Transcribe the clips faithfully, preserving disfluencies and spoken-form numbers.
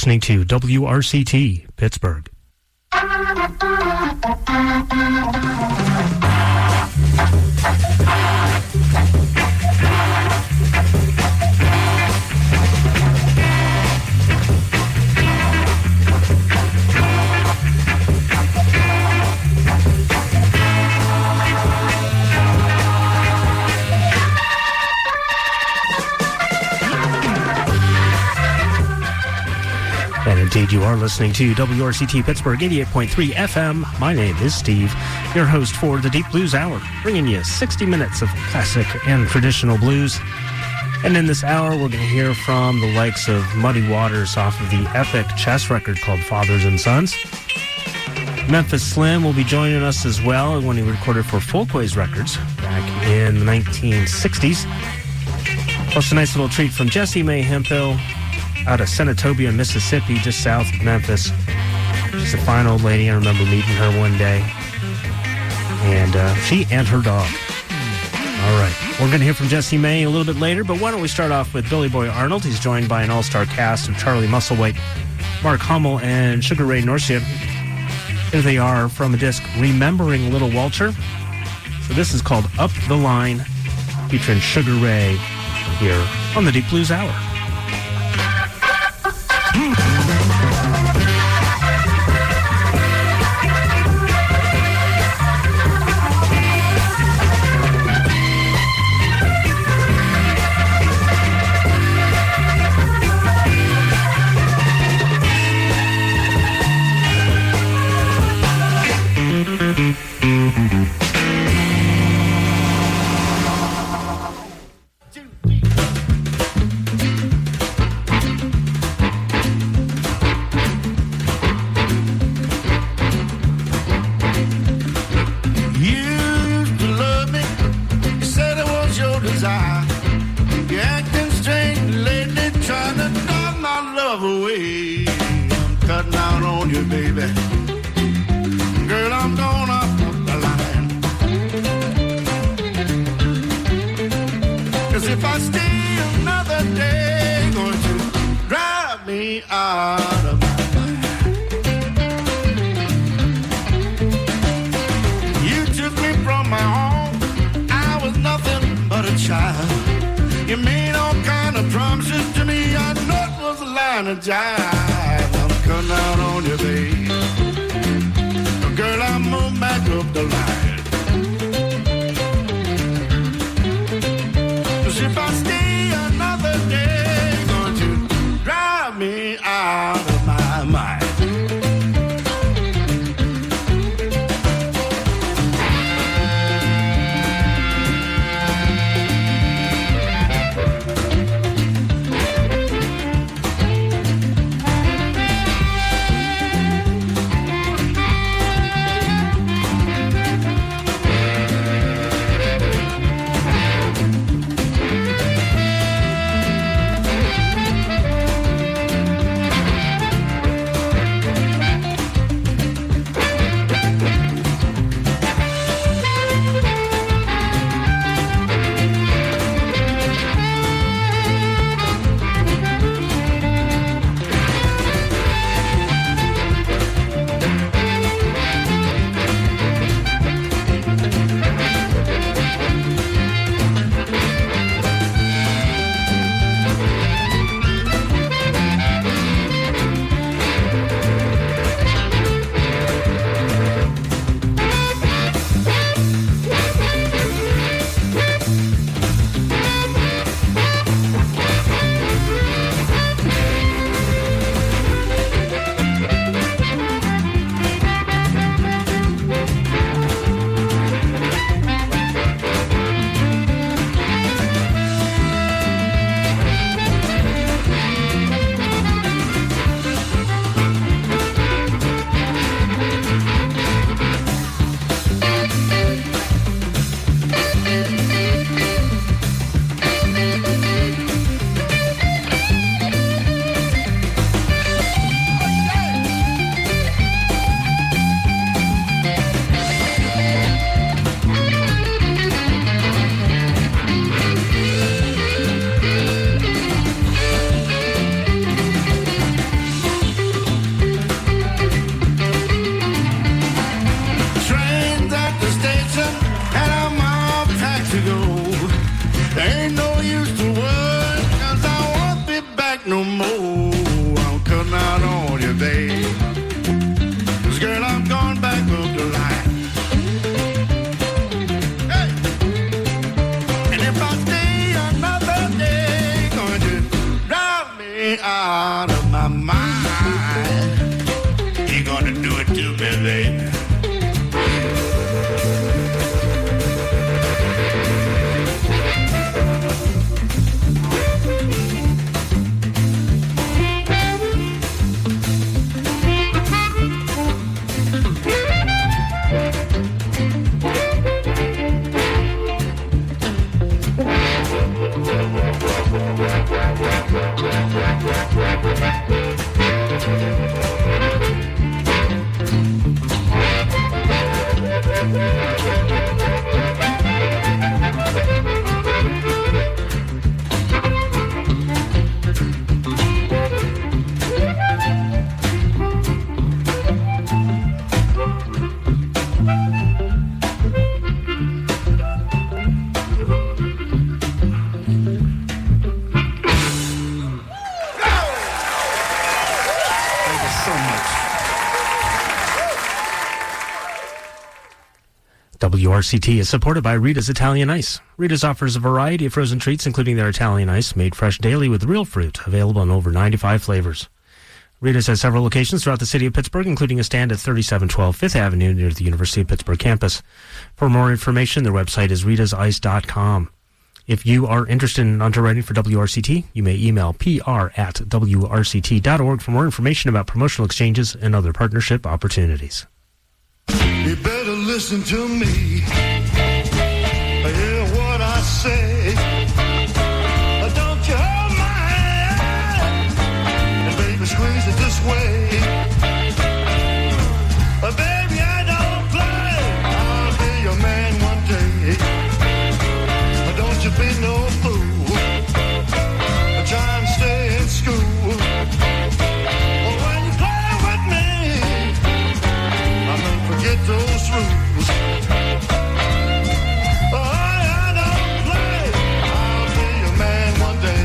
listening to W R C T, Pittsburgh. And indeed, you are listening to W R C T Pittsburgh eighty-eight point three F M. My name is Steve, your host for the Deep Blues Hour, bringing you sixty minutes of classic and traditional blues. And in this hour, we're going to hear from the likes of Muddy Waters off of the epic chess record called Fathers and Sons. Memphis Slim will be joining us as well when he recorded for Folkways Records back in the nineteen sixties. Plus a nice little treat from Jessie Mae Hemphill out of Senatobia, Mississippi, just south of Memphis. She's a fine old lady. I remember meeting her one day. And uh, she and her dog. All right. We're going to hear from Jessie Mae a little bit later, but why don't we start off with Billy Boy Arnold. He's joined by an all-star cast of Charlie Musselwhite, Mark Hummel, and Sugar Ray Norcia. Here they are from a disc, Remembering Little Walter. So this is called Up the Line, featuring Sugar Ray here on the Deep Blues Hour. to me, baby. W R C T is supported by Rita's Italian Ice. Rita's offers a variety of frozen treats, including their Italian Ice, made fresh daily with real fruit, available in over ninety-five flavors. Rita's has several locations throughout the city of Pittsburgh, including a stand at thirty-seven twelve Fifth Avenue near the University of Pittsburgh campus. For more information, their website is ritas ice dot com. If you are interested in underwriting for W R C T, you may email P R at W R C T dot org for more information about promotional exchanges and other partnership opportunities. You better listen to me. Hear what I say. Don't you hold my hand, and baby, squeeze it this way. Baby, I don't play. I'll be your man one day. Don't you be no fool. Try and stay in school. When you play with me, I don't forget those rules. Oh, I don't play. I'll be your man one day.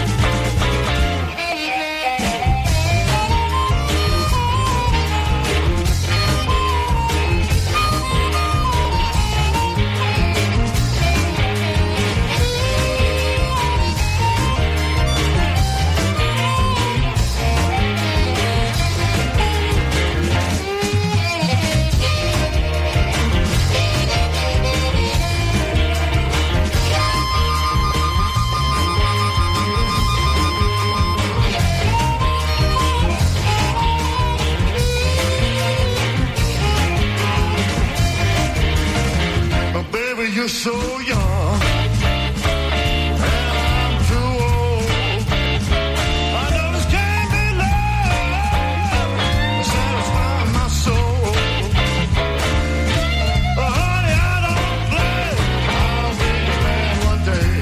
You're so young, and I'm too old. I know this can't be love, satisfying my soul. Oh, honey, I don't play. I'll be your man one day.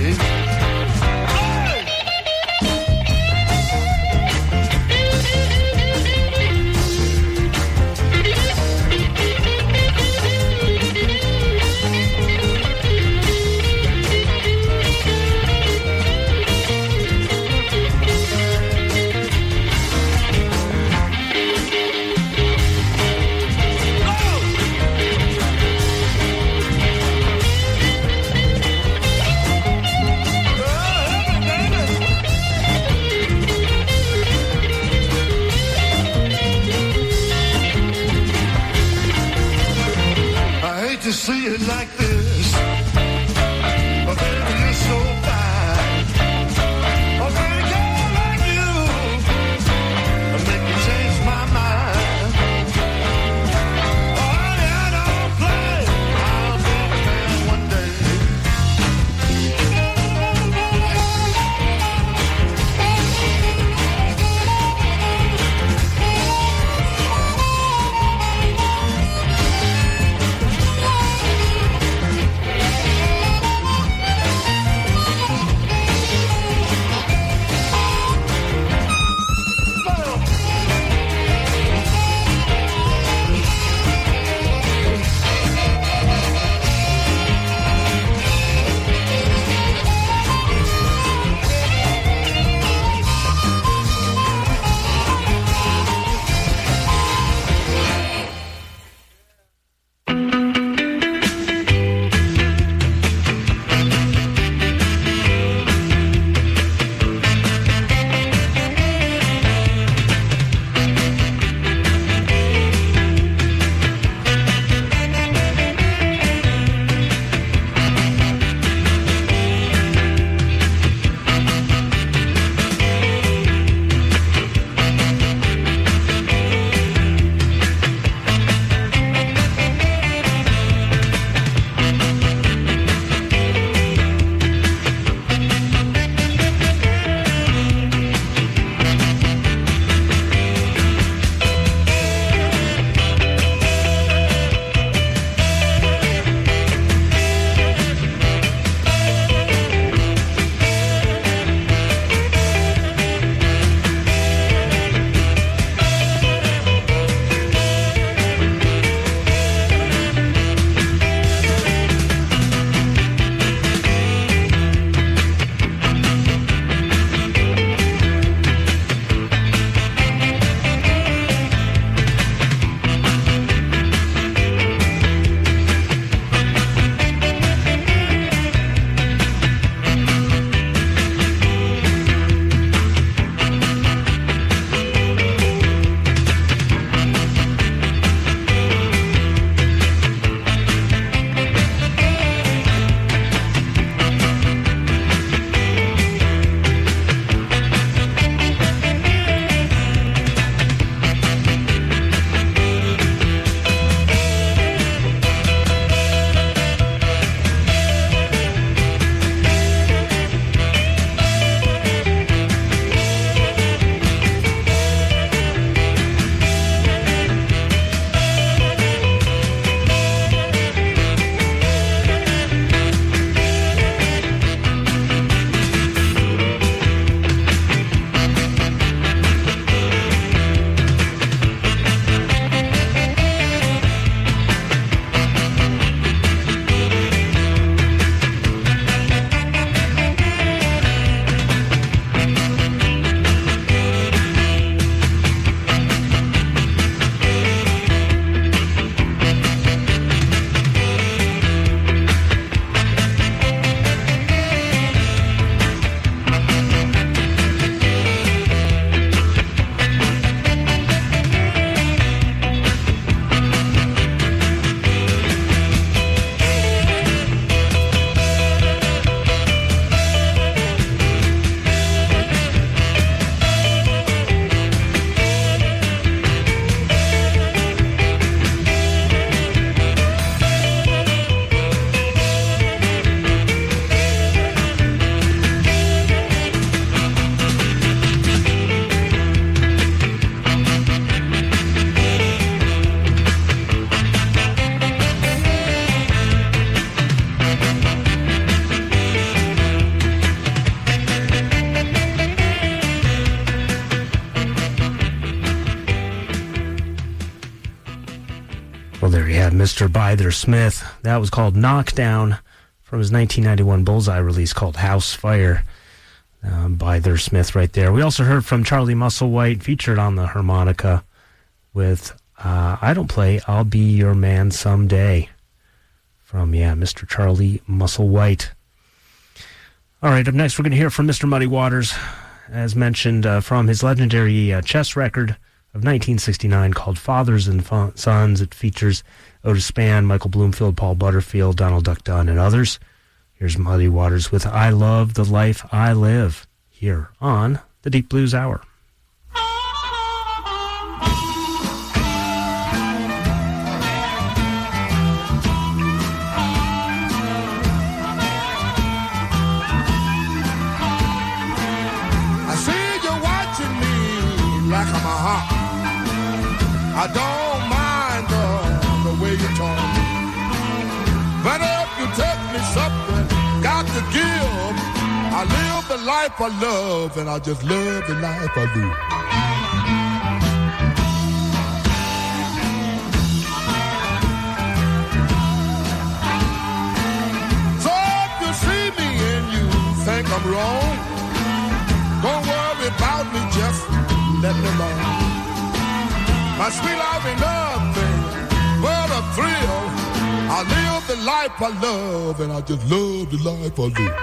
To see it like this, but baby, you're so fine. A pretty girl like you, make me change my mind. Oh, honey, I don't play. I'll be the man one day. Well, there you have Mister Byther Smith. That was called Knockdown from his nineteen ninety-one Bullseye release called House Fire. Um, Byther Smith right there. We also heard from Charlie Musselwhite, featured on the harmonica with uh, I Don't Play, I'll Be Your Man Someday. From, yeah, Mister Charlie Musselwhite. All right, up next we're going to hear from Mister Muddy Waters, as mentioned, uh, from his legendary uh, chess record of nineteen sixty-nine called Fathers and Fun- Sons. It features Otis Spann, Michael Bloomfield, Paul Butterfield, Donald Duck Dunn, and others. Here's Muddy Waters with I Love the Life I Live, here on the Deep Blues Hour. I see you watching me like I'm a hawk. I don't mind the, the way you talk. But if you take me something got to give, I live the life I love, and I just love the life I live. So if you see me and you think I'm wrong, don't worry about me, just let me alone. My sweet life ain't nothing but a thrill. I live the life I love, and I just love the life I live.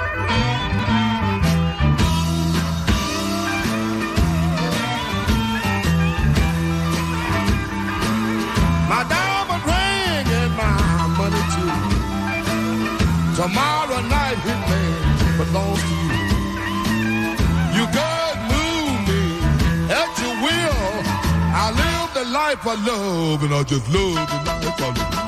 My diamond ring and my money too. Tomorrow night it may belongs to you. You could move me at your will. I live the life I love, and I just love the life I live.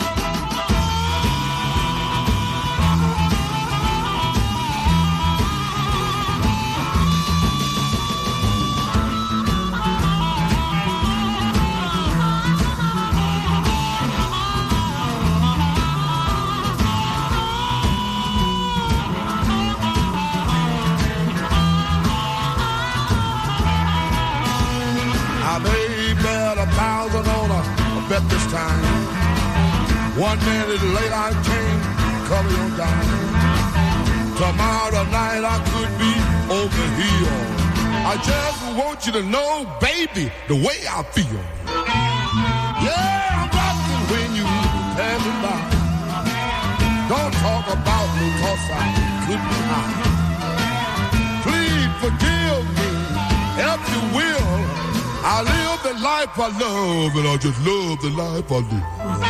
Bet this time. One minute later I came, cover your dime. Tomorrow night I could be over the hill. I just want you to know, baby, the way I feel. Yeah, I'm rocking when you tell me about. Don't talk about me, cause I could be high. Please forgive me, if you will. I live the life I love, and I just love the life I live.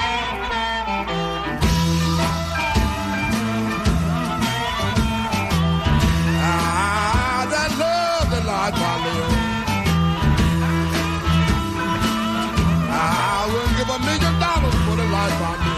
I just love the life I live. I wouldn't give a million dollars for the life I live.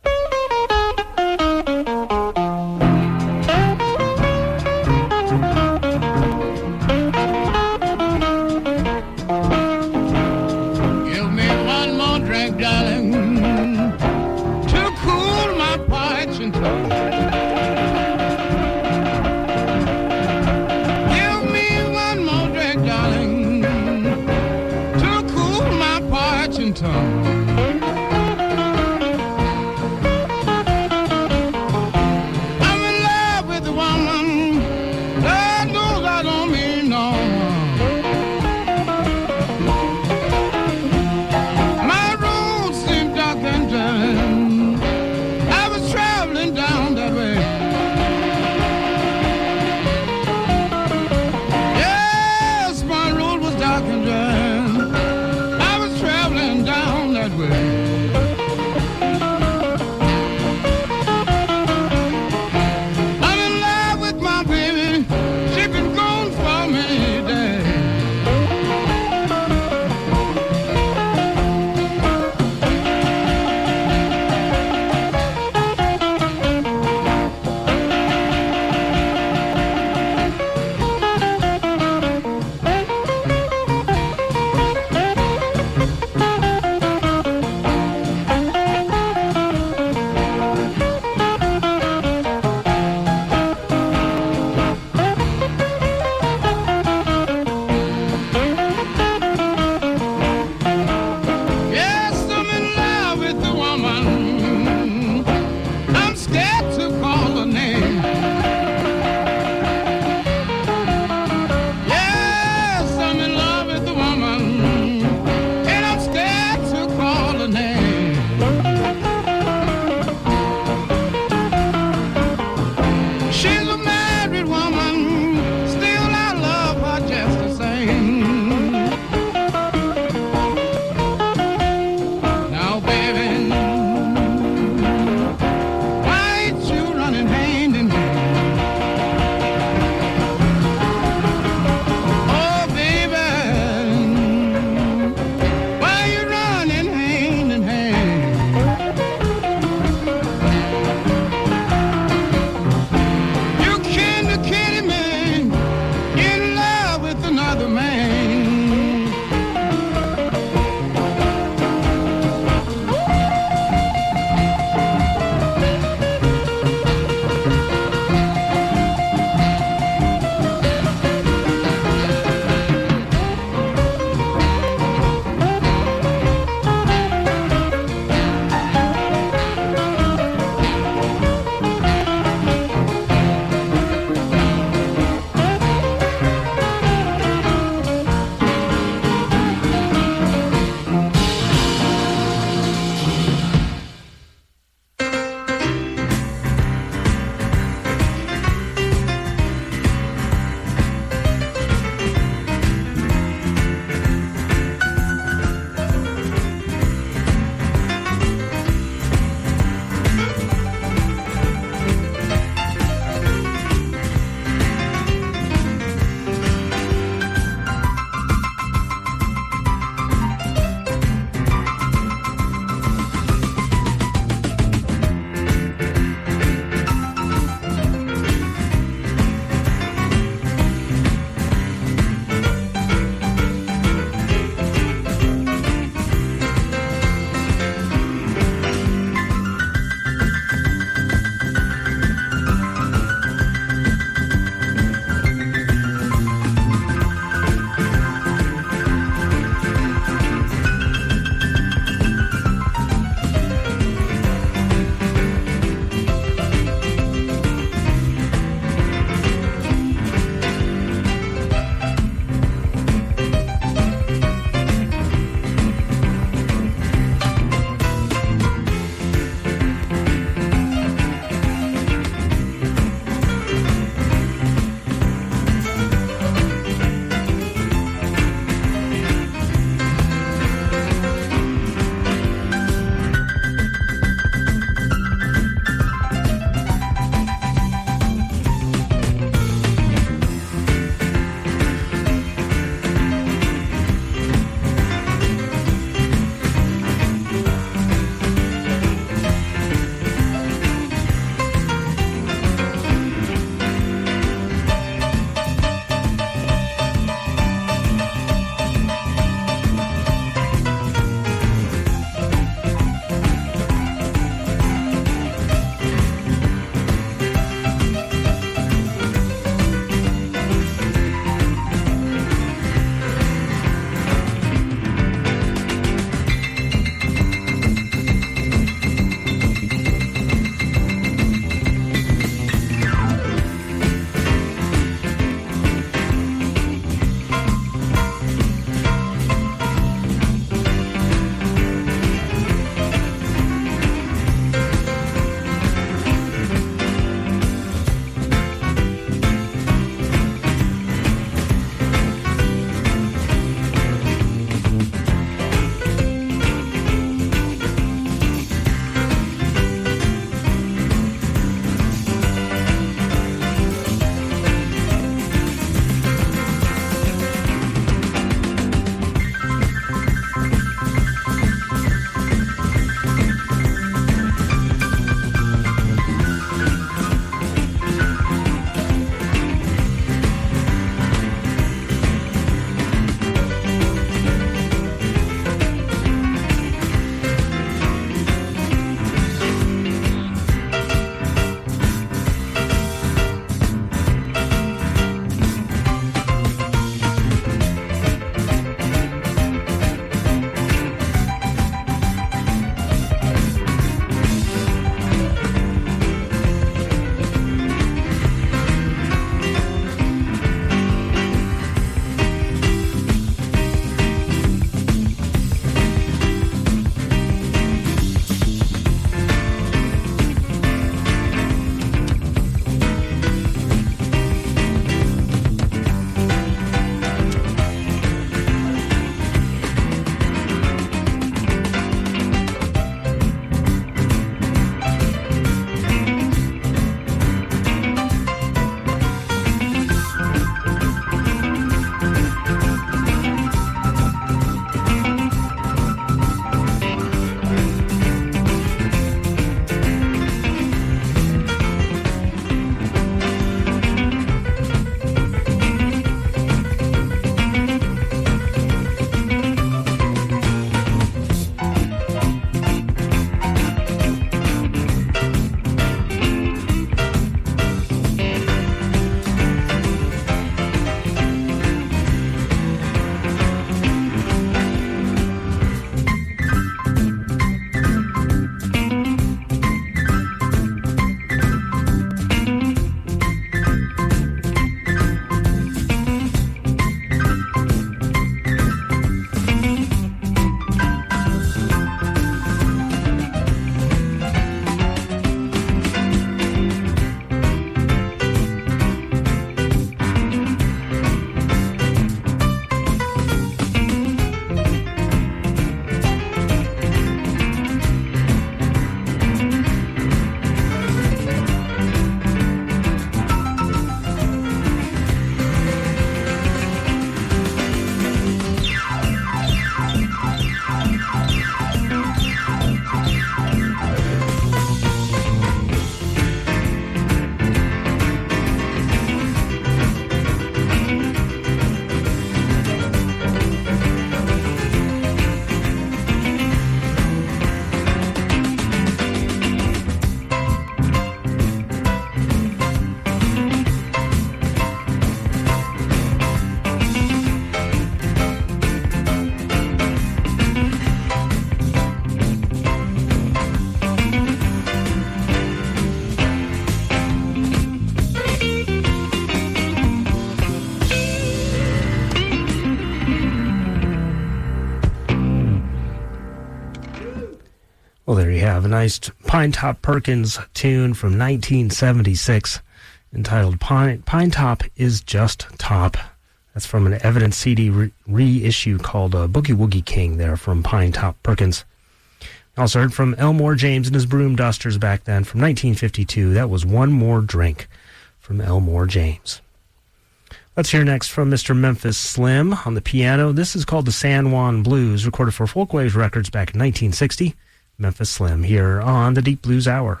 Well, there you have a nice Pine Top Perkins tune from nineteen seventy-six entitled Pine, Pine Top is Just Top. That's from an Evidence C D re- reissue called uh, Boogie Woogie King there from Pine Top Perkins. Also heard from Elmore James and his Broom Dusters back then from nineteen fifty-two. That was One More Drink from Elmore James. Let's hear next from Mister Memphis Slim on the piano. This is called the San Juan Blues, recorded for Folkwaves Records back in nineteen sixty. Memphis Slim here on the Deep Blues Hour.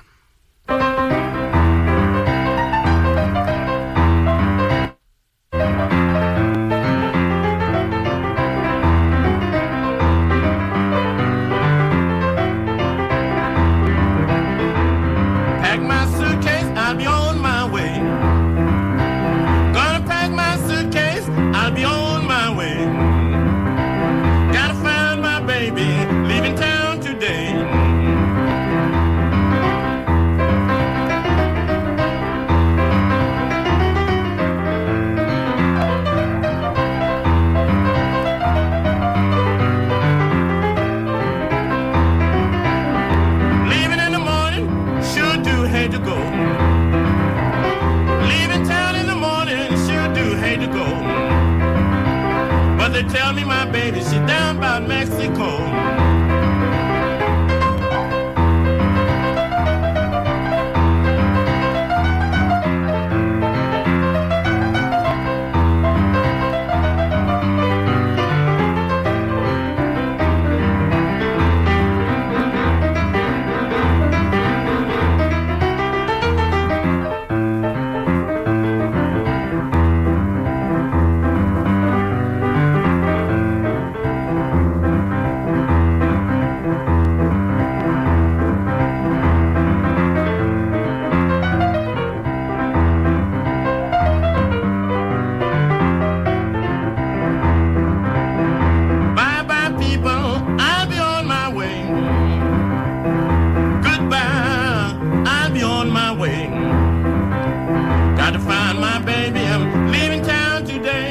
Pack my suitcase, I'll be on my way. Gonna pack my suitcase, I'll be on my way. Gotta find my baby, leaving town today. Leaving in the morning, sure do hate to go. Leaving town in the morning, sure do hate to go. But they tell me my baby, she's down by Mexico. Bye bye people, I'll be on my way. Goodbye, I'll be on my way. Got to find my baby, I'm leaving town today.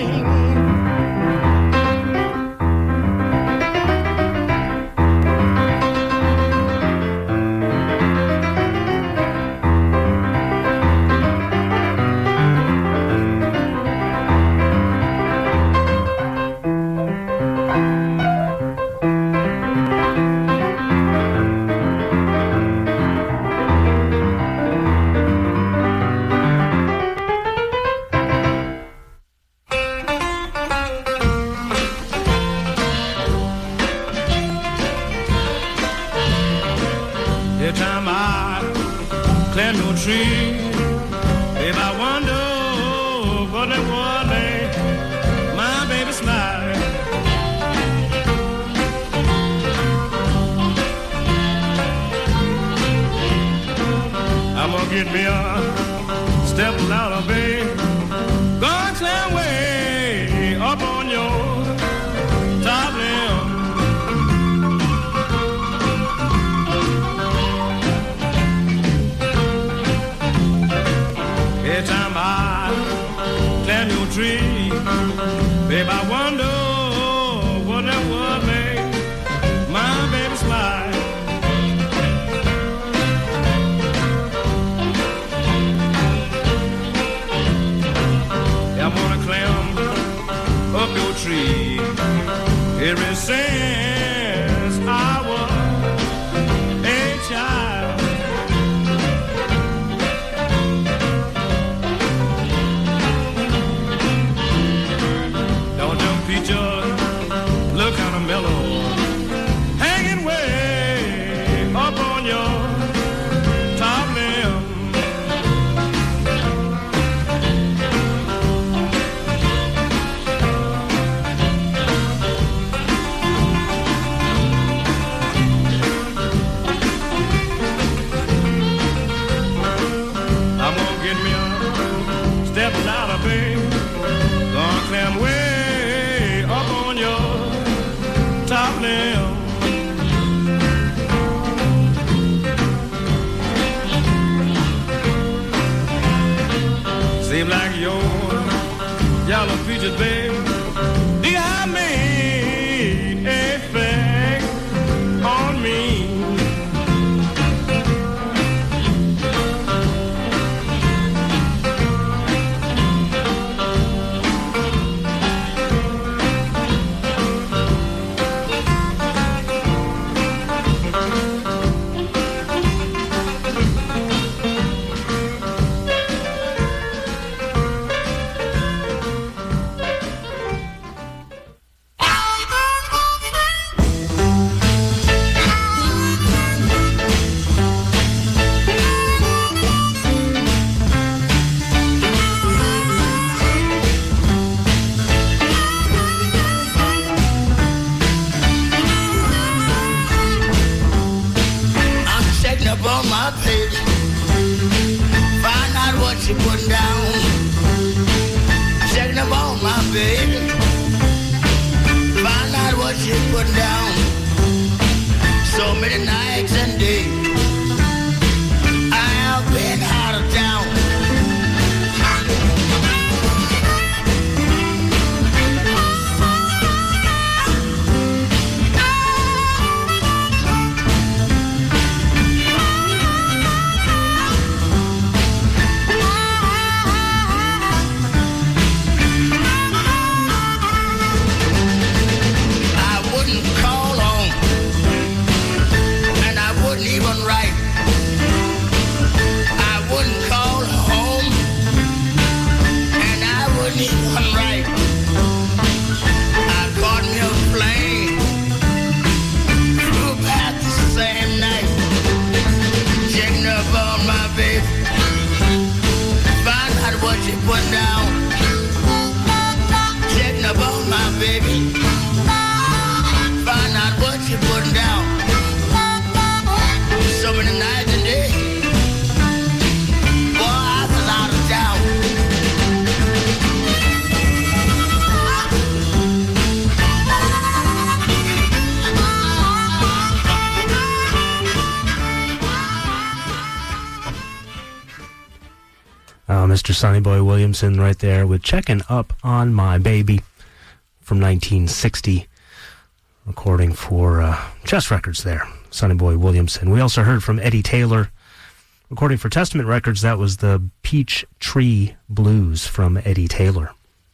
Every time I climb your tree, babe, I wonder what it was made my baby smile. I'm gonna get me a step louder, babe. Gonna climb way up on your top limb. Every time I climb your tree, babe, I wonder what that would make my baby smile. I'm gonna climb up your tree ever since I was a child. Don't jump, Peaches, look kinda mellow, hanging way up on your top limb. I'm gonna get me a step louder, babe. Gonna climb way up on your top limb. Seem like your yellow peaches, babe, they have made effect on me. So many nights and days I've been out of town. Put down, checking about my baby. Find out what you putting down. So many nights and days, boy, I was out of town. Uh, Mister Sonny Boy Williamson right there with Checking Up on My Baby from nineteen sixty, recording for uh, Chess Records there, Sonny Boy Williamson. We also heard from Eddie Taylor, recording for Testament Records. That was the Peach Tree Blues from Eddie Taylor.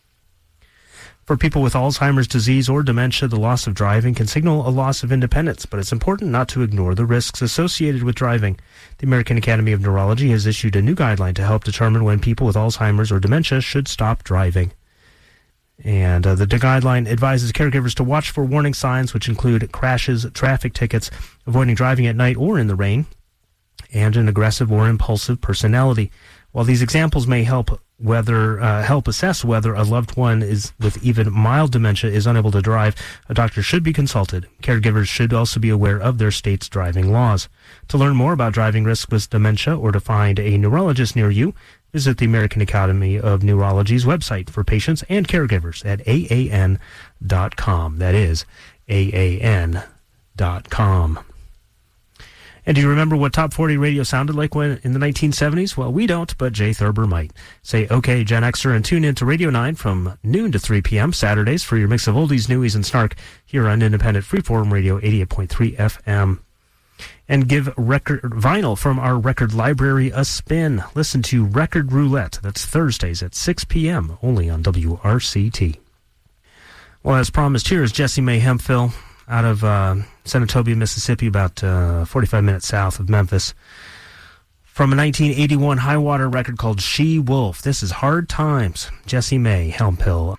For people with Alzheimer's disease or dementia, the loss of driving can signal a loss of independence, but it's important not to ignore the risks associated with driving. The American Academy of Neurology has issued a new guideline to help determine when people with Alzheimer's or dementia should stop driving. And uh, the guideline advises caregivers to watch for warning signs, which include crashes, traffic tickets, avoiding driving at night or in the rain, and an aggressive or impulsive personality. While these examples may help whether uh, help assess whether a loved one is with even mild dementia is unable to drive, a doctor should be consulted. Caregivers should also be aware of their state's driving laws. To learn more about driving risk with dementia or to find a neurologist near you, visit the American Academy of Neurology's website for patients and caregivers at A A N dot com. That is A A N dot com. And do you remember what Top forty radio sounded like when in the nineteen seventies? Well, we don't, but Jay Thurber might. Say, okay, Gen Xer, and tune in to Radio nine from noon to three p.m. Saturdays for your mix of oldies, newies, and snark here on Independent Freeform Radio eighty-eight point three F M. And give record vinyl from our record library a spin. Listen to Record Roulette. That's Thursdays at six p.m. only on W R C T. Well, as promised, here is Jessie Mae Hemphill out of uh, Senatobia, Mississippi, about uh, forty-five minutes south of Memphis, from a nineteen eighty-one High Water record called She Wolf. This is Hard Times. Jessie Mae Hemphill.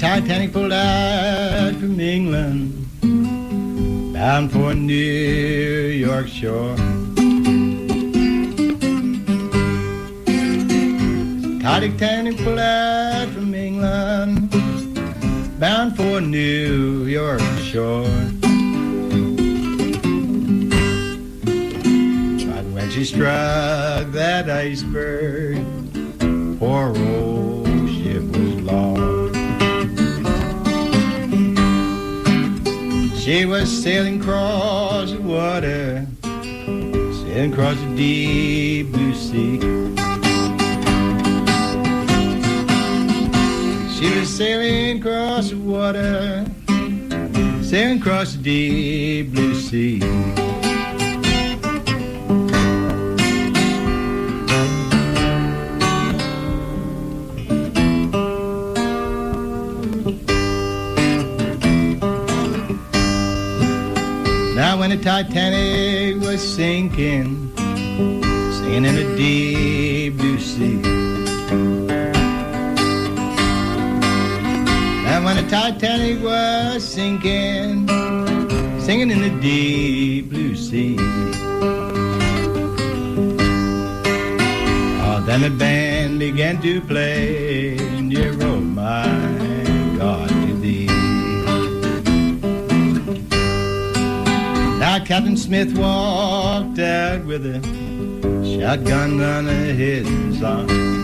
Titanic pulled out from England, bound for New York shore. Titanic pulled out from England, bound for New York shore. But when she struck that iceberg, poor old ship was lost. She was sailing across the water, sailing across the deep blue sea. She was sailing across the water, sailing across the deep blue sea. Now when the Titanic was sinking, singing in the deep blue sea. Now when the Titanic was sinking, singing in the deep blue sea. Oh, then the band began to play, near, oh my God, to thee. Now Captain Smith walked out with a shotgun under his arm.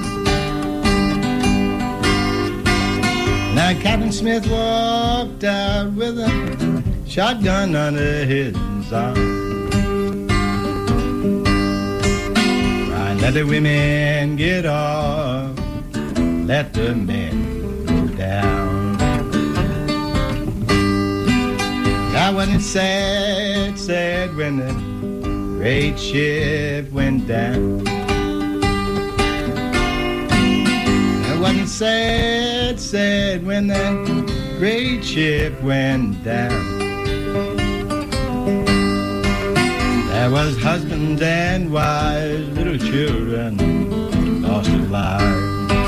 Now Captain Smith walked out with a shotgun under his arm. Right, let the women get off, let the men go down. Now wasn't it sad, sad when the great ship went down? It wasn't sad, sad when that great ship went down. There was husbands and wives, little children lost their lives.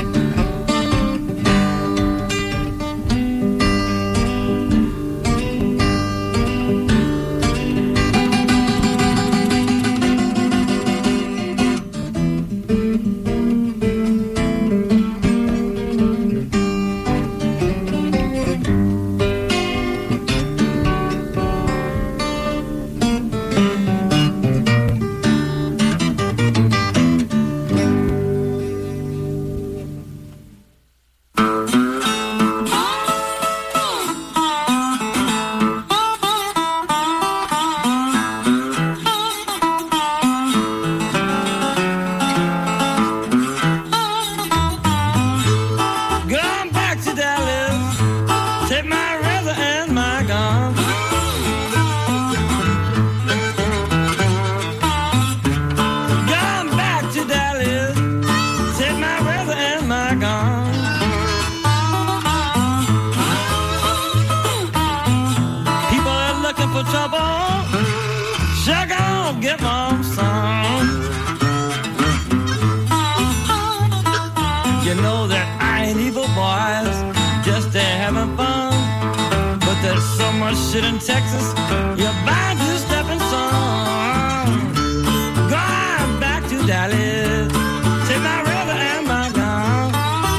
Shit in Texas, you're bound to step in some. Going back to Dallas, take my river and my gun.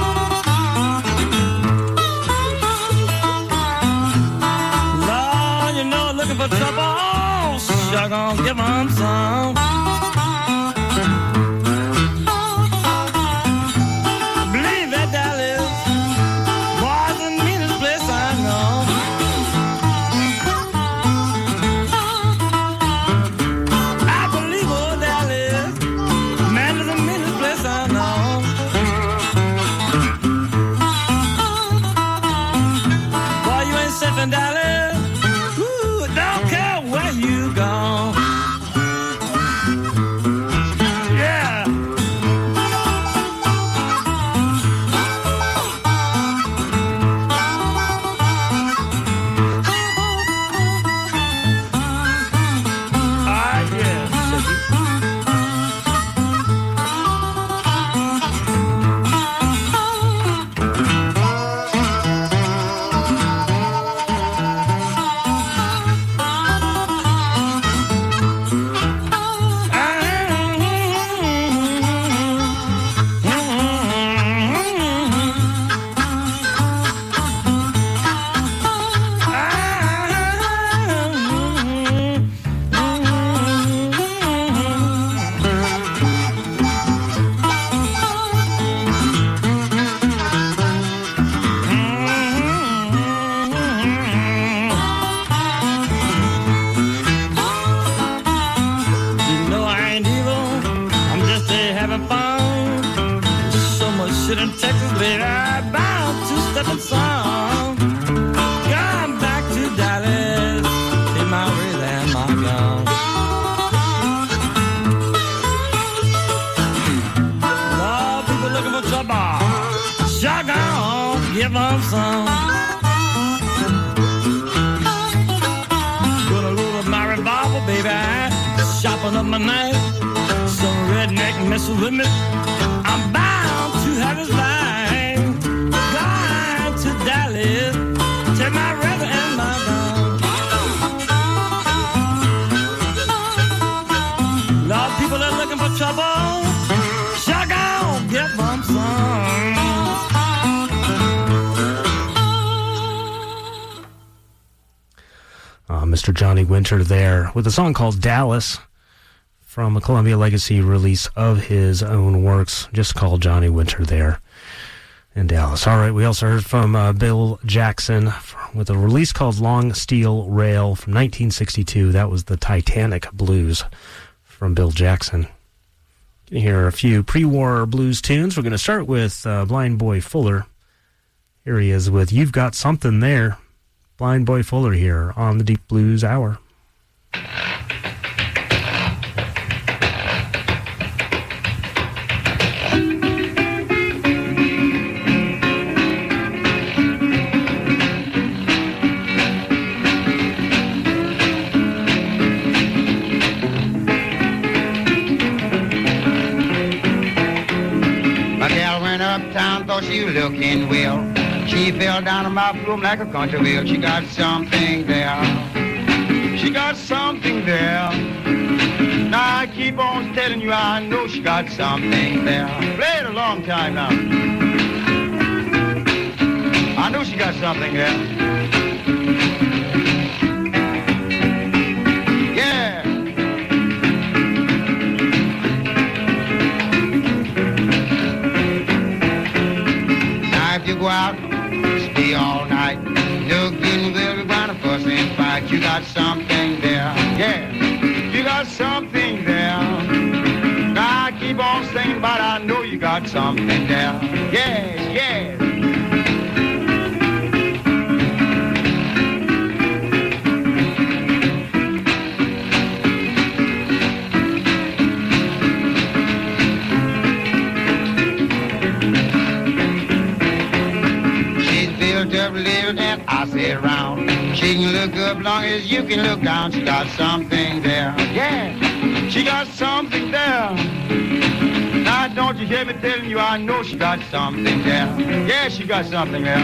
Lord, you know, looking for trouble, sure gonna give them some. Believe that Dallas, boy's the meanest place I know. sitting in Texas, baby, bound to stepping song. Gone back to Dallas, in my rhythm and my gun. Lord, people looking for trouble. Shotgun, give them some. Gonna load up my revolver, baby, sharpen up my knife. Some redneck messes with me, I'm bound to have his life. Going to Dallas, take my river and my gun. Lord, people are looking for trouble. Shotgun, give them some. Uh, Mister Johnny Winter there with a song called Dallas from a Columbia Legacy release of his own works, just called Johnny Winter there in Dallas. All right, we also heard from uh, Bill Jackson with a release called Long Steel Rail from nineteen sixty-two. That was the Titanic Blues from Bill Jackson. You can hear a few pre-war blues tunes. We're going to start with uh, Blind Boy Fuller. Here he is with You've Got Something There. Blind Boy Fuller here on the Deep Blues Hour. My gal went uptown, thought she was looking well. She fell down on my room like a country wheel. She got something there. She got something there. Now I keep on telling you, I know she got something there. Played a long time now. I know she got something there. Yeah. Now if you go out, stay all night. Looking good, we're gonna fuss and fight. You got something there, yeah. You got something there. Now I keep on singing about I know you got something there. Yes, yes. And I sit around. She can look up long as you can look down. She got something there. Yeah, she got something there. Now don't you hear me telling you, I know she got something there. Yeah, she got something there.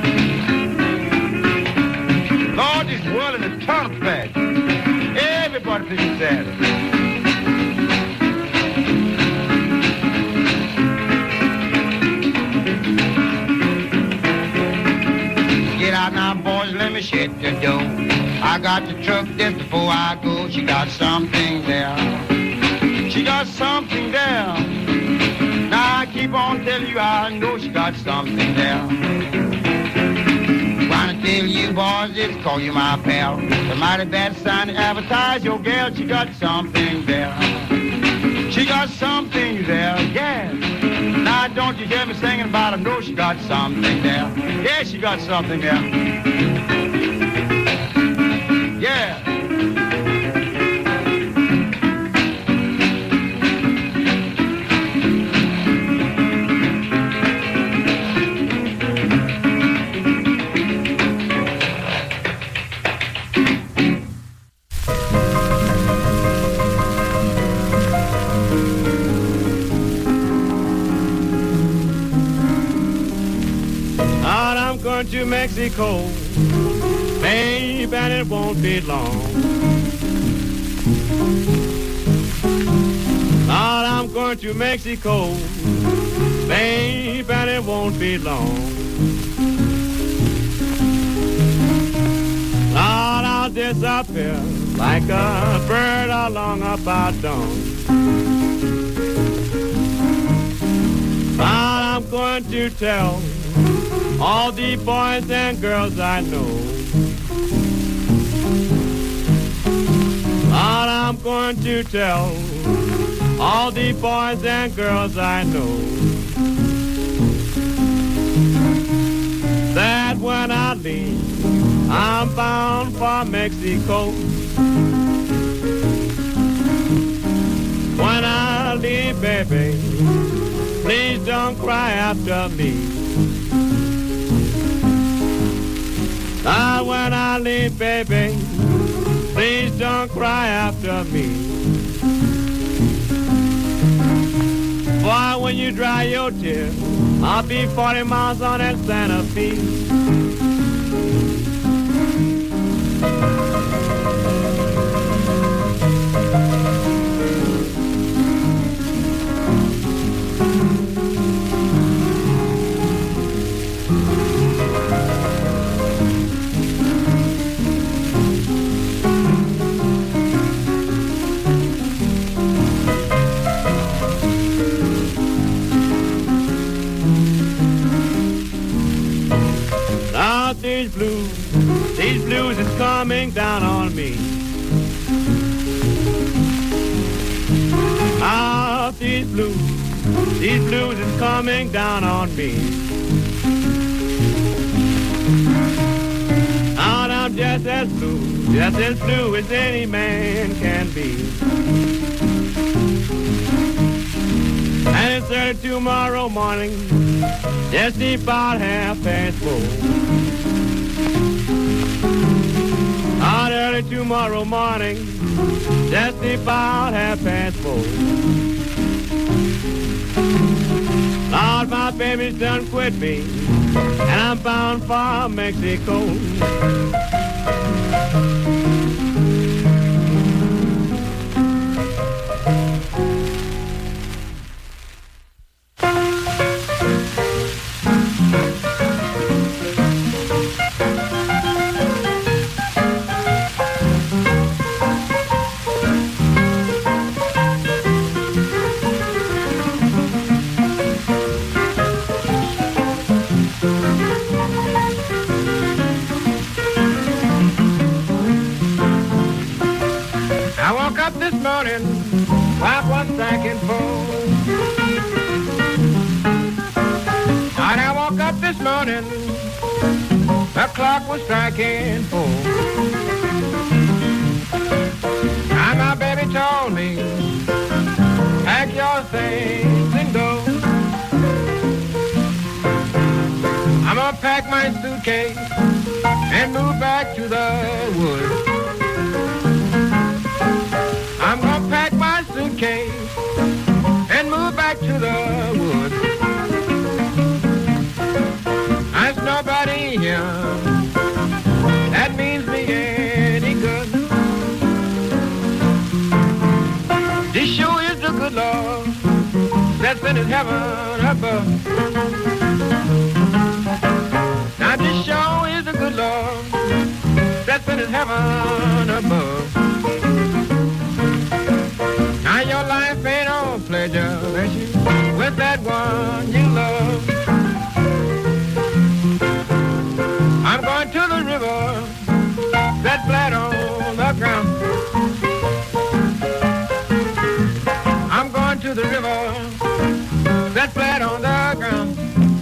Lord, this world is a ton of bad. Everybody thinks that. Get out now, boys, let me shut the door. I got the truck just before I go. She got something there. She got something there. Now I keep on telling you, I know she got something there. Trying to tell you, boys, it's call you my pal. The mighty bad sign to advertise your girl. She got something there. She got something there, yeah. Now don't you hear me singing about I know she got something there. Yeah, she got something there. Yeah. Going to Mexico, babe, and it won't be long. Lord, I'm going to Mexico, babe, and it won't be long. Lord, I'll disappear like a bird along about dawn. Lord, I'm going to tell all the boys and girls I know. Lord, I'm going to tell all the boys and girls I know. that when I leave, I'm bound for Mexico. When I leave, baby, please don't cry after me. Ah, when I leave, baby, please don't cry after me. Boy, when you dry your tears, I'll be forty miles on that Santa Fe. These blues, these blues is coming down on me. Ah, these blues, these blues is coming down on me. Out I'm just as blue, just as blue as any man can be. And it's early tomorrow morning, just about half past four. Out early tomorrow morning, just about half past four. Lord, my baby's done quit me, and I'm bound for Mexico. Clock was striking four. When I woke up this morning, the clock was striking four. And my baby told me, pack your things and go. I'm gonna pack my suitcase and move back to the woods. I'm gonna pack my suitcase and move back to the woods. There's nobody here that means me any good. This sure is the good Lord that's in his heaven above. Now this sure is the good Lord that's in his heaven above. Now your life ain't no pleasure with that one you love. I'm going to the river that's flat on the ground. I'm going to the river that's flat on the ground.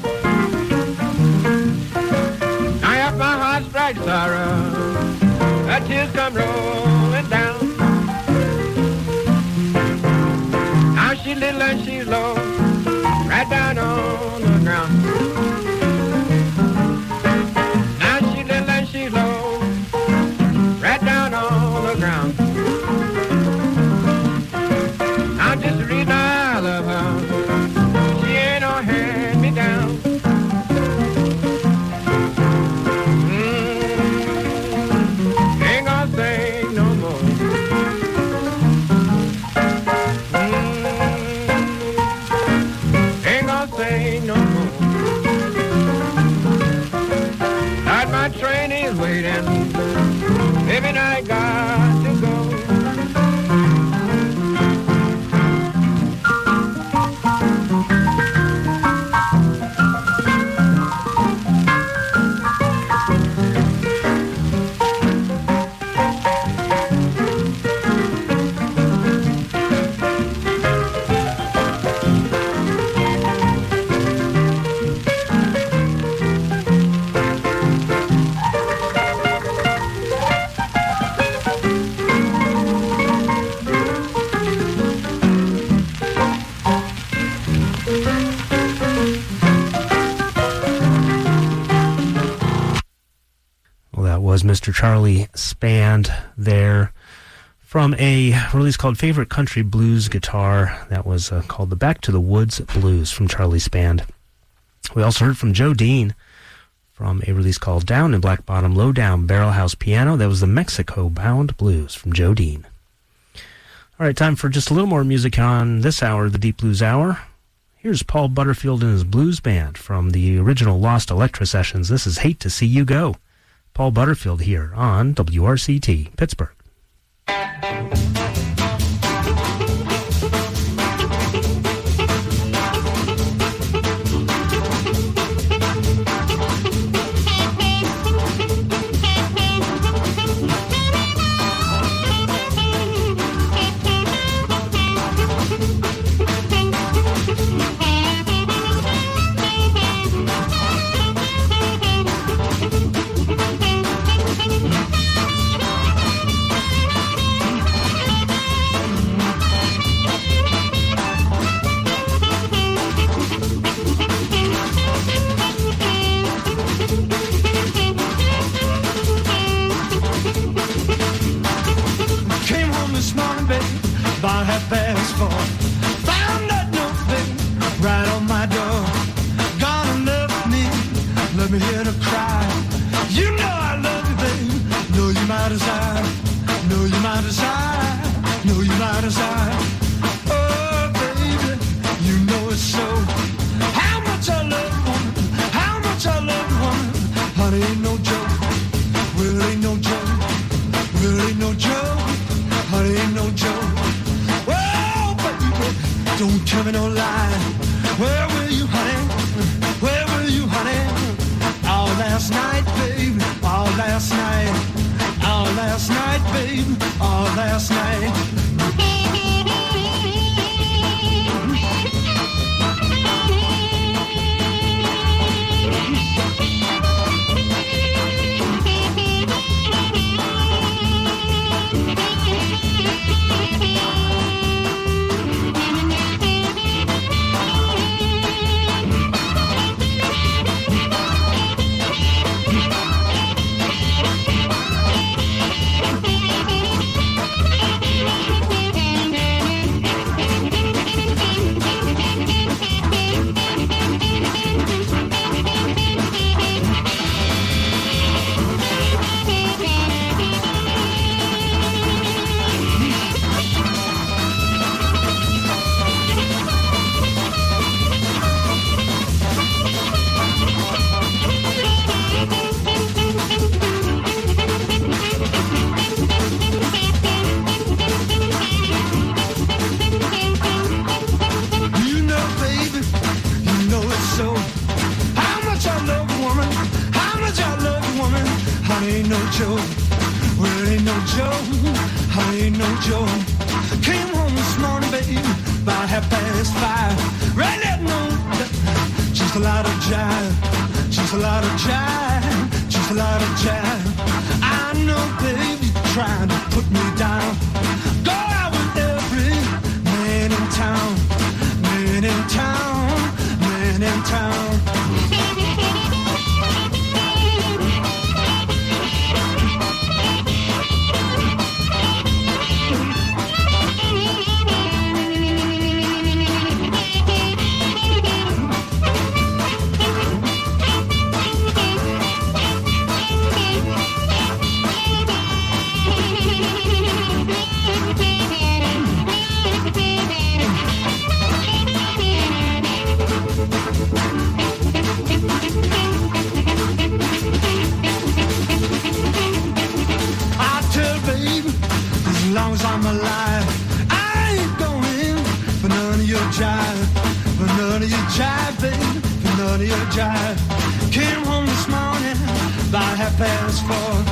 Now if my heart strikes sorrow, the tears come rolling down. She's little and she's low, right down on the ground. Now she's little and she's low, right down on the ground. Now just the reason I love her, she ain't no hand me down. Mm, ain't gonna sing no more. Say no more. was Mister Charlie Spand there from a release called Favorite Country Blues Guitar. That was uh, called the Back to the Woods Blues from Charlie Spand. We also heard from Joe Dean from a release called Down in Black Bottom, Low Down Barrel House Piano. That was the Mexico Bound Blues from Joe Dean. All right, time for just a little more music on this hour, the Deep Blues Hour. Here's Paul Butterfield and his blues band from the original Lost Electra sessions. This is Hate to See You Go. Paul Butterfield here on W R C T, Pittsburgh. About half past four, found that note, babe, right on my door. Gone and left me, let me hear the cry. You know I love you, babe, know you might as I, know you might as I, know you might as I. Oh, baby, you know it's so. How much I love you, woman, how much I love you, woman. Honey, ain't no joke, well, ain't no joke, well, ain't no joke, honey, ain't no joke. Don't tell me no lie. Where were you, honey? Where were you, honey? All last night, babe. All last night. All last night, babe. All last night. Ain't no joke, well, ain't no joke, I ain't no joke. Came home this morning, baby, about half past five. Right that note, just a lot of jive, just a lot of jive, just a lot of jive. I know, baby, trying to put me down. Go out with every man in town, man in town, man in town. I'm alive, I ain't going for none of your jive, for none of your jive, babe, for none of your jive. Came home this morning about half past four.